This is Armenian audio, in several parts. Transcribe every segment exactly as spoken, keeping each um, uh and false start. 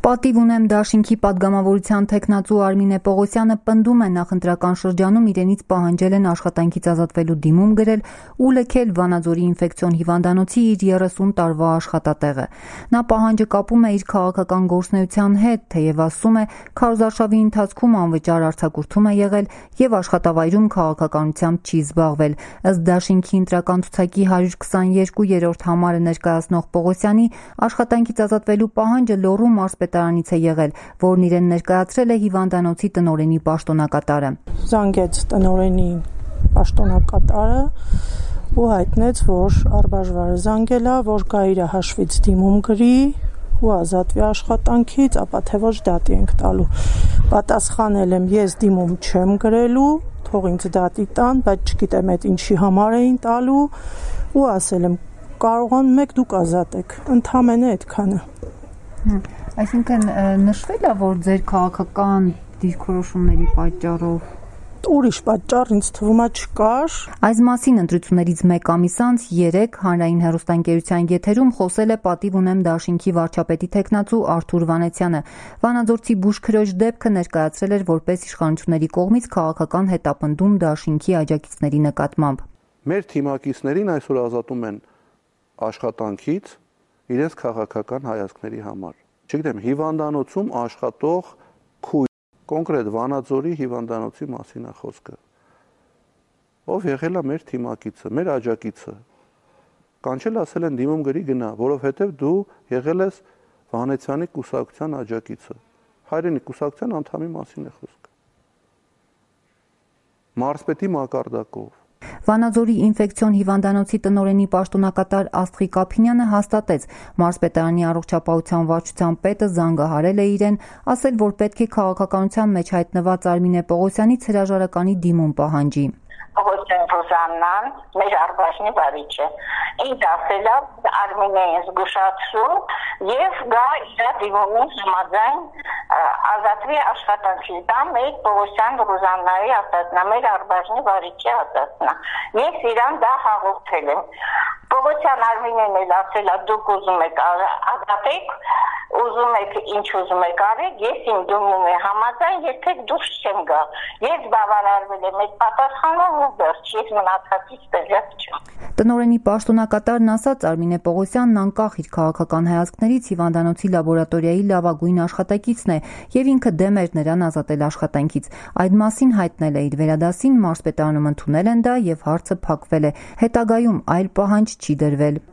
Պատիվ ունեմ դաշինքի պատգամավորության թեկնածու Արմինե Պողոսյանը պնդում է նախընտրական շրջանում իրենից պահանջել են աշխատանքից ազատվելու դիմում գրել ու լքել Վանաձորի ինֆեկցիոն հիվանդանոցի իր երեսուն տարվա աշխատատեղը։ Նա պահանջը կապում է իր քաղաքական գործունեության հետ, թեև ասում է քարոզարշավի ընթացքում անվճար արձակուրդում է եղել եւ աշխատավայրում քաղաքականությամբ չի զբաղվել։ Ըստ դաշինքի ընտրական ցուցակի հարյուր քսաներկուերորդ համարը ներկայացնող Պողոսյանի աշխատանքից ազատվելու պահանջը Լոռու մարզպետարանից է եղել, որն իրեն ներկայացրել է հիվանդանոցի տնօրենի պաշտոնակատարը։ Զանգեց տնօրենի պաշտոնակատարը ու հայտնեց, որ առբաժվարը զանգել է, որ գա իր հաշվից դիմում գրի ու ազատվի աշխատանքից, ապա թե ոչ դատի ենք տալու։ Պատասխանել եմ, ես դիմում չեմ գրելու, թող ինձ դատի տան, բայց չգիտեմ այդ ինչի համար էին տալու ու ասել եմ, կարողանում եք դուք ազատեք, ընդամենը այդքանը։ Այսինքն նշվել է, որ ձեր քաղաքական դիրքորոշումների պատճառով ուրիշ պատճառ ինձ թվում է չկար։ Այս մասին ընտրություններից մեկ ամիս անց երեք հանրային հեռուստաընկերության եթերում խոսել է Պատիվ ունեմ դաշինքի վարչապետի թեկնածու Արթուր Վանեցյանը։ Վանաձորցի բուժքրոջ դեպքը ներկայացրել էր որպես իշխանությունների կողմից քաղաքական հետապնդում դաշինքի աջակիցների նկատմամբ։ Մեր թիմակիցներին այսօր ազատում են աշխատանքից իրենց քաղաքական հայացքների համար։ Չգիտեմ, հիվանդանոցում աշխատող քույր, կոնկրետ Վանաձորի հիվանդանոցի մասին է խոսքը, ով եղել է մեր թիմակիցը, մեր աջակիցը, կանչել ասել են դիմում գրի գնա, որովհետև դու եղել ես Վանեցյանի կուսակցության աջակիցը, հայրենի կուսակցության անդամի մասին է խոսքը, մարզպետի մակարդակով։ Վանաձորի ինֆեկցիոն հիվանդանոցի տնօրենի պաշտոնակատար Աստղիկ Ափինյանը հաստատեց, մարզպետարանի առողջապահության վարչության պետը զանգահարել է իրեն, ասել, որ պետք է քաղաքականության մեջ հայտնված Արմինե Պողոսյանից հրաժարականի դիմում պահանջի։ Պողոսյան Ռոզաննան մեր առբաժնի վարիչը ինձ ասել է Արմինեին զգուշացրու եւ գա իր դիմումին համաձայն ազատվի աշխատանքից, դա մեր Պողոսյան Ռոզաննայի ասածն է, մեր առբաժնի վարիչի ասածն է։ Ես իրան դա հաղորդել եմ։ Պողոսյան Արմինեն էլ ասել է դուք ուզում եք ազատեք, ուզում եք ինչ ուզում եք արեք, ես իմ դիմում եմ համաձայն, երբեք դուրս չեմ գա։ Ես բավարարվել եմ այդ պատասխանով ու վերջ, ես մնացածից տեղյակ չեմ։ Տնօրենի պաշտոնակատարն ասաց Արմինե Պողոսյանն անկախ իր քաղաքական հայացքներից հիվանդանոցի լաբորատորիայի լավագույն աշխատակիցն է եւ ինքը դեմ էր նրան ազատել աշխատանքից։ Այդ մասին հայտնել է իր վերադասին, մարզպետարանում ընդունել են դա եւ հարցը փակվել է։ Հետագայում այլ պահանջ չի դրվել։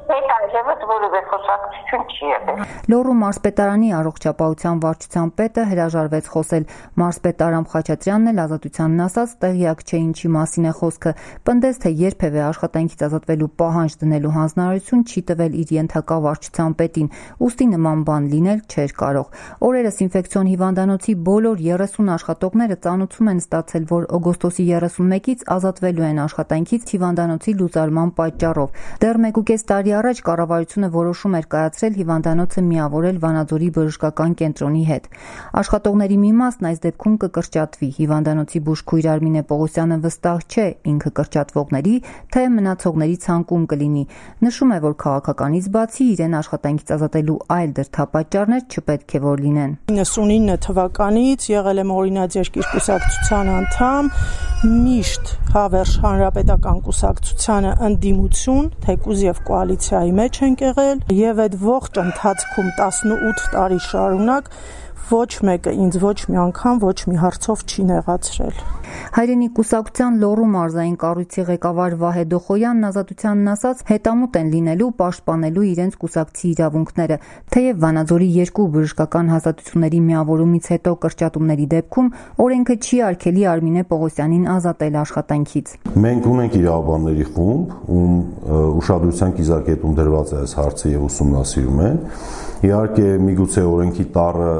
Լոռու մարզպետարանի առողջապահության վարչության պետը հրաժարվեց խոսել։ Մարզպետարան Խաչատրյանն էլ ազատությանն ասաց տեղյակ չէ ինչի մասին է խոսքը, պնդեց թե երբևէ աշխատանքից ազատվելու պահանջ դնելու հանձնարարություն չի տվել իր ենթակա վարչության պետին, ուստի նման բան լինել չէր կարող։ Օրերս ինֆեկցիոն հիվանդանոցի բոլոր երեսուն աշխատողները ծանոթում են ստացել, որ օգոստոսի երեսունմեկից ազատվելու են աշխատանքից հիվանդանոցի լուծարման պատճառով։ Դեռ մեկուկես տարի առաջ կառավարությունը որոշում էր կայացրել հիվանդանոցը միավորել Վանաձորի բժշկական կենտրոնի հետ։ Աշխատողների մի մասն այս դեպքում կկրճատվի։ Հիվանդանոցի բուժքույր Արմինե Պողոսյանը վստահ չէ ինքը կրճատվողների, թե մնացողների ցանկում կլինի։ Նշում է, որ քաղաքականից բացի իրեն աշխատանքից ազատելու այլ դրդապատճառներ չպետք է որ լինեն։ իննսունինը թվականից եղել եմ օրինաձեռք կուսակցության անդամ, միշտ հավերժ հանրապետական կուսակցությանը ընդդիմություն, թեկուզ եւ կոալիցիայի մեջ ենք եղել եւ այդ ողջ ընթացքում տասնութ տարի շարունակ ոչ մեկը ինձ ոչ մի անգամ ոչ մի հարցով չի նեղացրել։ Հայրենի կուսակցության Լոռու մարզային կառույցի ղեկավար Վահե Դոխոյանն ազատությանն ասաց հետամուտ են լինելու պաշտպանելու իրենց կուսակցի իրավունքները, թեև Վանաձորի երկու բժշկական հաստատությունների միավորումից հետո կրճատումների դեպքում օրենքը չի արգելի Արմինե Պողոսյանին ազատել աշխատանքից։ Մենք ունենք իրավաբանների խումբ, ում ուշադրության կիզակետում դրված է այս հարցը եւ ուսումնասիրում են։ Իհարկե միգուցե օրենքի տառը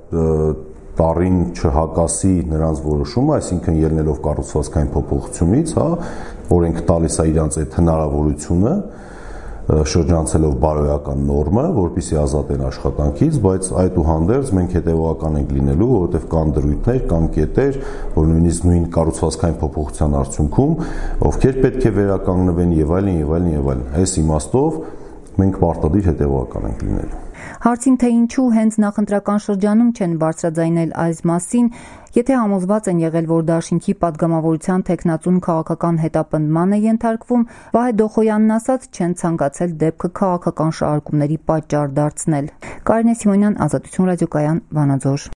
տարին չհակասի նրանց որոշումը, այսինքն ելնելով կառուցվածքային փոփոխությունից, հա, օրենքը տալիս է իրանց այդ հնարավորությունը, շրջանցելով բարոյական նորմը, որպեսզի ազատեն աշխատանքից, բայց այդուհանդերձ մենք հետևողական ենք լինելու, որովհետև կան դրույթներ, կան կետեր, որ նույնիսկ նույն կառուցվածքային փոփոխության արդյունքում ովքեր պետք է վերականգնվեն եւ այլն եւ այլն եւ այլն։ Այս իմաստով մենք պարտադիր հետևողական ենք լինելու։ Հարցին, թե ինչու հենց նախընտրական շրջանում չեն բարձրաձայնել այս մասին, եթե համոզված են եղել, որ դաշինքի պատգամավորության թեկնածուն քաղաքական հետապնդման է ենթարկվում, Վահե Դոխոյանն ասաց, չեն ցանկացել դեպքը քաղաքական շարժումների պատճառ դարձնել։ Կարինե Սիմոնյան, Ազատություն ռադիոկայան, Վանաձոր։